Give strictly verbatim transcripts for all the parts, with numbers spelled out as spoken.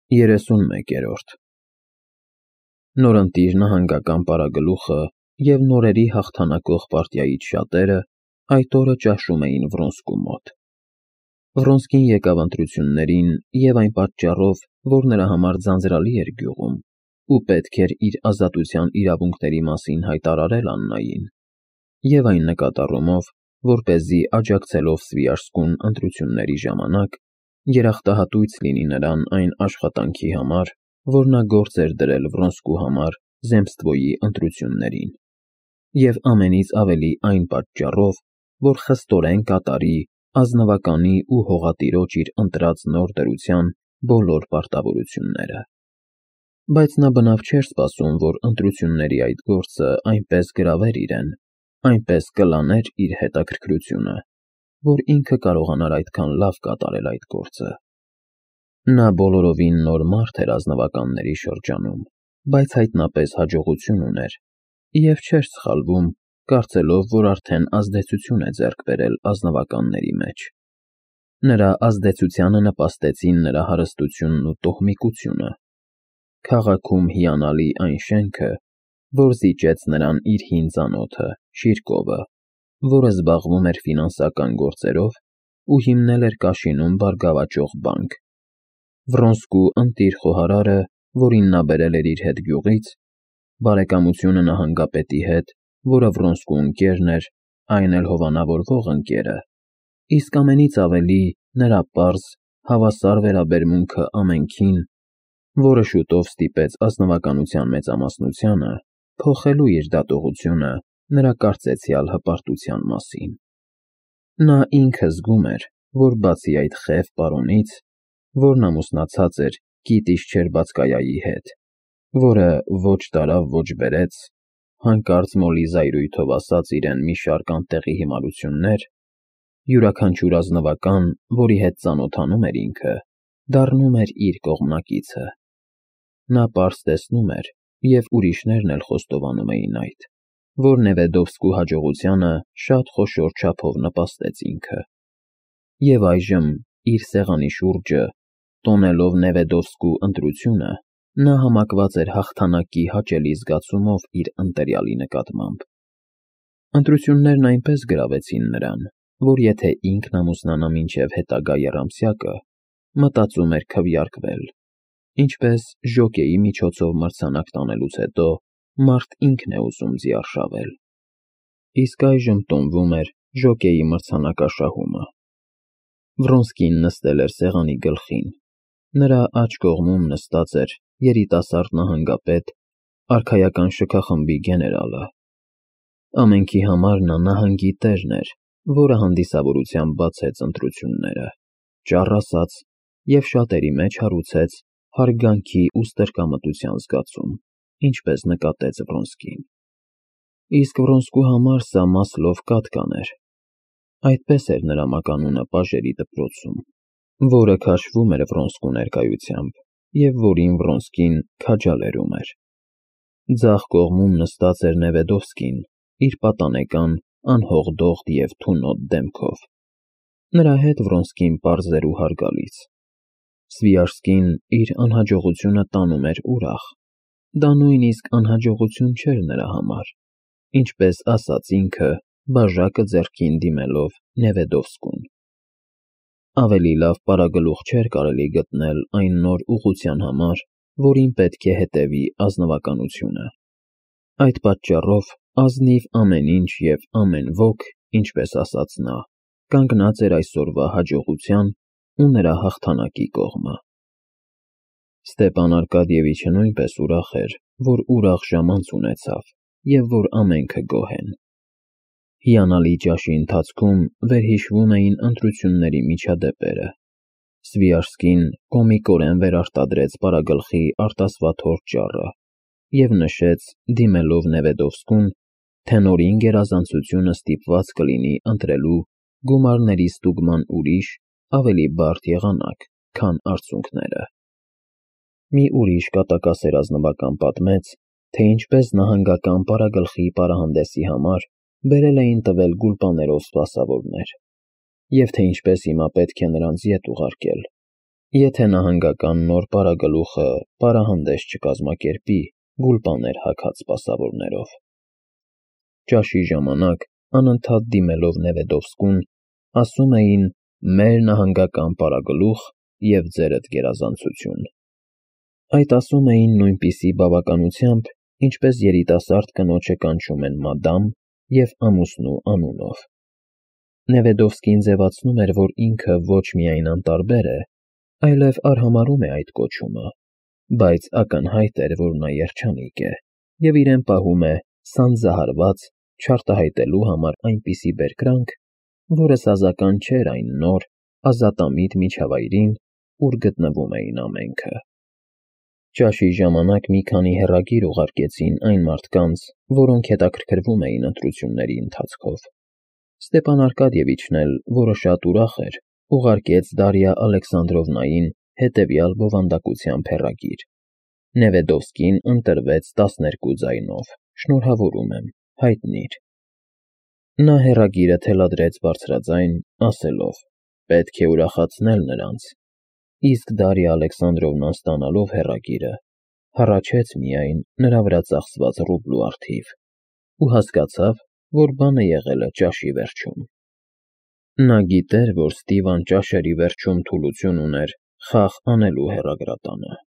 երեսունմեկերորդ Նորընտիր նահանգական պարագլուխը և նորերի հաղթանակող պարտիայից շատերը այդ օրը ճաշում էին Վրոնսկու մոտ։ Վրոնսկին եկավ ընտրություններին և այն պատճառով, որ նրա համար ձանձրալի էր գյուղում ու պետք էր իր ազատության իրավունքների մասին հայտարարել Աննային, և այն նկատառումով, որպեսզի աջակցելով Սվիաշսկուն ընտրությունների ժամանակ երախտահատույց լինի նրան այն աշխատանքի համար, որ նա գործ էր դրել Վրոնսկու համար Զեմստվոյի ընտրություններին, և ամենից ավելի այն պատճառով, որ խստորեն կատարի ազնվականի ու հողատիրոջ իր ընտրած նոր դրության բոլոր պարտավորությունները։ Բայց նա բնավ չէր սպասում, որ ընտրությունների այդ գործը այնպես գրավեր իրեն, այնպես կլաներ իր հետաքրքրությունը, որ ինքը կարողանար այդքան լավ կատարել այդ գործը։ Նա բոլորովին նոր մարդ էր ազնվականների շրջանում, բայց հայտնապես հաջողություն ուներ և չէր սխալվում, կարծելով, որ արդեն ազդեցություն է ձեռք բերել ազնվականների մեջ։ Նրա ազդեցությանը նպաստեցին նրա հարստությունն ու տոհմիկությունը, քաղաքում հիանալի այն շենքը, որ զիջեց նրան իր հին ծանոթը՝ Շիրկովը, որը զբաղվում էր ֆինանսական գործերով ու հիմնել էր Կաշինում բարգավաճող բանկ, Վրոնսկու ընտիր խոհարարը, որին նա բերել էր իր հետ գյուղից, բարեկամությունը նահանգապետի հետ, որը Վրոնսկու ընկերն էր, այն էլ հովանավորվող ընկերը, իսկ ամենից ավելի նրա պարզ, հավասար վերաբերմունքը ամենքին, որը շուտով ստիպեց ազնվականության մեծամասնությանը փոխելու իր դատողությունը նրա կարծեցյալ հպարտության մասին։ Նա ինքը զգում էր, որ բացի այդ խև պարոնից, որն ամուսնացած էր Կիտիշչեր Բացկայայի հետ, որը ոչ տարավ, ոչ բերեց, հանկարծ մոլի զայրույթով ասաց իրեն մի շարք անտեղի հիմարություններ, յուրաքանչյուր ազնվական, որի հետ ծանոթանում էր ինքը, դառնում էր իր կողմնակիցը։ Նա պարզ տեսնում էր, և ուրիշներն էլ խոստովանում էին այդ, որ Նևեդովսկու հաջողությանը շատ խոշոր չափով նպաստեց ինքը։ Եվ այժմ, իր սեղանի շուրջը, տոնելով Նևեդովսկու ընտրությունը, նա համակված էր հաղթանակի հաճելի զգացումով իր ընտրյալի նկատմամբ։ Ընտրություններն այնպես գրավեցին նրան, որ եթե ինքն ամուսնանա մինչև հետագա եռամսյակը, մտածում էր քվեարկվել, ինչպես ժոկեի միջոցով մրցանակ տանելուց հետո մարդ ինքն է ուզում ձիարշավել։ Իսկ այժմ տոնվում էր ժոկեի մրցանակաշահումը։ Վրոնսկին նստել էր սեղանի գլխին, նրա աջ կողմում նստած էր երիտասարդ նահանգապետ, արքայական շքախմբի գեներալը։ Ամենքի համար նա նահանգի տերն էր, որը հանդիսավորությամբ բացեց ընտրությունները, ճառ ասաց և շատերի մեջ հարուցեց հարգանքի ու ստրկամտության զգացում, ինչպես նկատեց Վրոնսկին։ Իսկ Վրոնսկու համար սա Մասլով կատկան էր, այդպես էր նրա մականունը պաժերի դպրոցում, որը քաշվում էր Վրոնսկու ներկայությամբ և որին Վրոնսկին քաջալերում էր։ Ձախ կողմում նստած էր Նևեդովսկին իր պատանեկան, անհողդողդ և թունոտ դեմքով։ Նրա հետ Վրոնսկին պարզ էր ու հարգալից։ Սվիաշսկին իր անհաջողությունը տանում էր ուրախ, դա նույնիսկ անհաջողություն չէր նրա համար, ինչպես ասաց ինքը, բաժակը ձեռքին դիմելով Նևեդովսկուն։ Ավելի լավ պարագլուխ չէր կարելի գտնել այն նոր ուղղության համար, որին պետք է հետևի ազնվականությունը։ Այդ պատճառով ազնիվ ամեն ինչ և ամեն ոք, ինչպես ասաց նա, կանգնած էր այսօրվա հաջողության ու նրա հաղթանակի կողմը։ Ստեպան Արկադիևիչը նույնպես ուրախ էր, որ ուրախ ժամանց ունեցավ և որ ամենքը գոհ են։ Հիանալի ճաշի ընթացքում վերհիշվում էին ընտրությունների միջադեպերը։ Սվիաշսկին կոմիկորեն վերարտադրեց պարագլխի արտասվատ հոր ճառը և նշեց, դիմելով Նևեդովսկուն, թե նորին գերազանցությունը ստիպված կլինի ընտրելու գումարների ստուգման ուրիշ, ավելի բարդ եղանակ, քան արդյունքները։ Մի ուրիշ կատակասեր ազնվական պատմեց, թե ինչպես նահանգական պարագլխի պարահանդեսի համար բերել էին տվել գուլպաներով սպասավորներ, և թե ինչպես հիմա պետք է նրանց ետ ուղարկել, Եթե նահանգական նոր պարագլուխը պարահանդես չկազմակերպի գուլպաներ հագած սպասավորներով։ Ճաշի ժամանակ, անընդհատ դիմելով Նևեդովսկուն, ասում էին մեր նահանգական պարագլուխ և ձերդ գերազանցություն։ Այդ ասում էին նույնպիսի բավականությամբ, ինչպես երիտասարդ կնոջը կանչում են մադամ և ամուսնու անունով։ Նևեդովսկին ձևացնում էր, որ ինքը ոչ միայն անտարբեր է, այլև արհամարհում է այդ կոչումը, բայց ակնհայտ էր, որ նա երջանիկ է և իրեն պահում է սանձահարված չարտահայտելու համար այնպիսի բերկրանք, որը սազական չէր այն նոր, ազատամիտ միջավայրին, ուր գտնվում էին ամենքը։ Ճաշի ժամանակ մի քանի հեռագիր ուղարկեցին այն մարդկանց, որոնք հետաքրքրվում էին ընտրությունների ընթացքով։ Ստեպան Արկադիևիչն էլ, որը շատ ուրախ էր, ուղարկեց Դարիա Ալեքսանդրովնային հետևյալ բովանդակությամբ հեռագիր. Նևեդովսկին ընտրվեց տասներկու ձայնով, շնորհավորում եմ, հայտնիր։ Նա հեռագիրը թելադրեց բարձրաձայն, ասելով. պետք է ուրախացնել նրանց, իսկ Դարիա Ալեքսանդրովնան ստանալով հեռագիրը, հառաչեց միայն նրա վրա ծախսված ռուբլու առթիվ ու հասկացավ, որ բանը եղել է ճաշի վերջում։ Նա գիտեր, որ Ստիվան ճաշերի վերջում թուլություն ուներ խաղ անելու հեռագրատանը։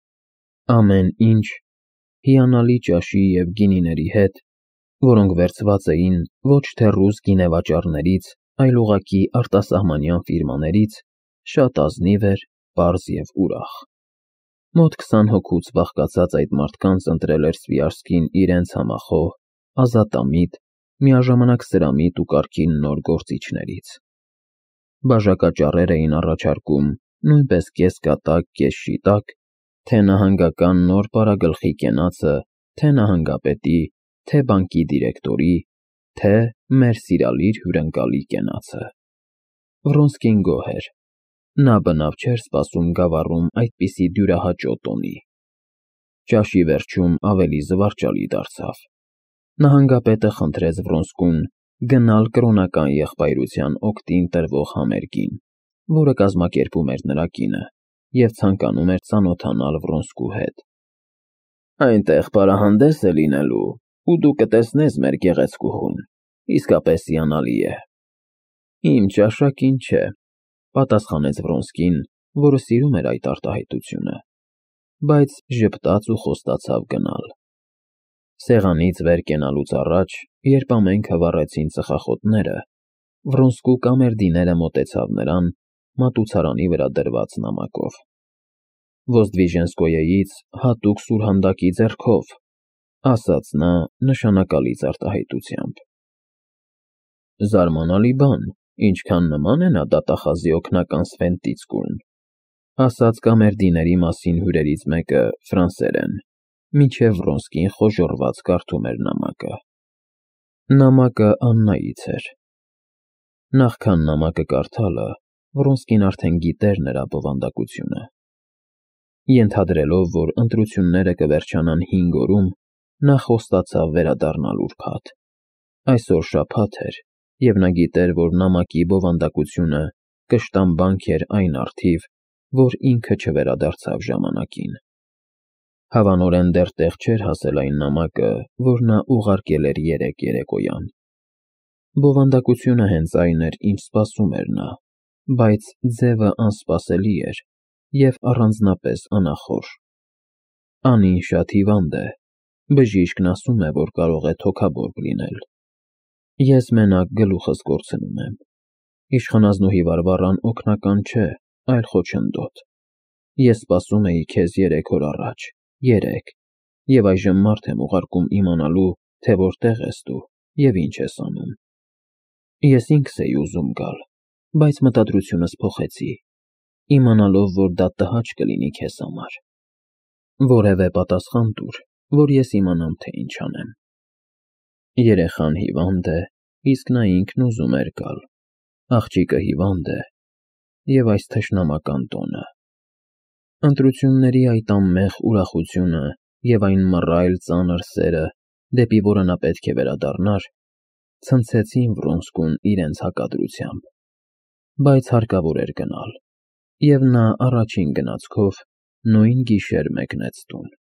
Ամեն ինչ, հիանալի ճաշի և գինիների հետ, որոնք վերցված էին ոչ թե ռուս գինեվաճառներից, այլ ուղղակի արտասահմանյան ֆիրմաներից, շատ ազնիվ էր, պարզ և ուրախ։ Մոտ քսան հոգուց բաղկացած այդ մարդկանց ընտրել էր Սվիարսկին իրենց համախոհ, ազատամիտ, միաժամանակ սրամիտ ու կարգին նոր գործիչներից։ Բաժակաճառեր էին առաջարկում, նույնպես կես-կատակ, կես-շիտակ, թե նահանգական նոր պարագլխի կենացը, թե նահանգապետի, թե բանկի դիրեկտորի, թե մեր սիրալիր հյուրընկալի կենացը։ Վռոնսկին գոհ էր։ Նա բնավ չէր սպասում գավառում այդպիսի դյուրահաճո տոնի։ Ճաշի վերջում ավելի զվարճալի դարձավ։ Նահանգապետը խնդրեց Վռոնսկուն գնալ կրոնական եղբայրության օգտին տրվող համերգին, որը կազմակերպում էր նրա կինը, և ցանկանում էր ծանոթանալ Վռոնսկու հետ։ Այնտեղ պարահանդես է լինելու, ու դու կտեսնես մեր գեղեցկուհուն, իսկապես հիանալի է։ Իմ ճաշակին չէ, պատասխանեց Վռոնսկին, որը սիրում էր այդ արտահայտությունը, բայց ժպտաց ու խոստացավ գնալ։ Սեղանից վեր կենալուց առաջ, երբ ամենքը վառեցին ծխախոտները, Վռոնսկու կամերդիները մոտեցավ նրան մատուցարանի վրա դրված նամակով։ Ոզդվիժենսկոյեից հատուկ սուրհանդակի ձեռքով, ասաց նա նշանակալից արտահայտությամբ։ Զարմանալի բան, ինչքան նման է նա դատախազի օգնական Սվենտիցկուն, ասաց կամերդիների մասին հյուրերից մեկը ֆրանսերեն, մինչև Վռոնսկին խոժոռված կարդում էր նամակը։ Նամակը Աննայից էր։ Նախքան նամակը կարդալը, Վռոնսկին արդեն գիտեր նրա բովանդակությունը։ Ենթադրելով, որ ընտրությունները կվերջանան հինգ օրում, նա խոստացավ վերադառնալ ուրբաթ։ Այսօր շաբաթ էր, և նա գիտեր, որ նամակի բովանդակությունը կշտամբանք էր այն առթիվ, որ ինքը չվերադարձավ ժամանակին։ Հավանորեն դեռ տեղ չէր հասել այն նամակը, որ նա ուղարկել էր երեկ երեկոյան։ Բովանդակությունը հենց այն էր, ինչ սպասում էր նա, բայց ձևը անսպասելի էր և առանձնապես անախորժ։ Անին շատ հիվանդ է, բժիշկն ասում է, որ կարող է թոքաբորբ լինել։ Ես մենակ գլուխս կորցնում եմ։ Իշխանազնուհի Վարվառան օգնական չէ, այլ խոչընդոտ։ Ես սպասում էի քեզ երեք օր առաջ, երեք, և այժմ մարդ եմ ուղարկում իմանալու, թե որտեղ ես դու և ինչ ես անում։ Ես ինքս էի ուզում գալ, բայց մտադրությունս փոխեցի, իմանալով, որ դա տհաճ կլինի քեզ համար։ Որևէ պատասխան տուր, որ ես իմանամ, թե ինչ անեմ։ Երեխան հիվանդ է, իսկ նա ինքն ուզում էր գալ։ Աղջիկը հիվանդ է, և այս թշնամական տոնը։ Ընտրությունների այդ անմեղ ուրախությունը և այն մռայլ ծանր սերը, դեպի որը նա պետք է վերադառնար, ցնցեցին Վռոնսկուն իրենց հակադրությամբ, բայց հարկավոր էր գնալ։ և նա առաջին գնացքով նույն գիշեր մեկնեց տուն։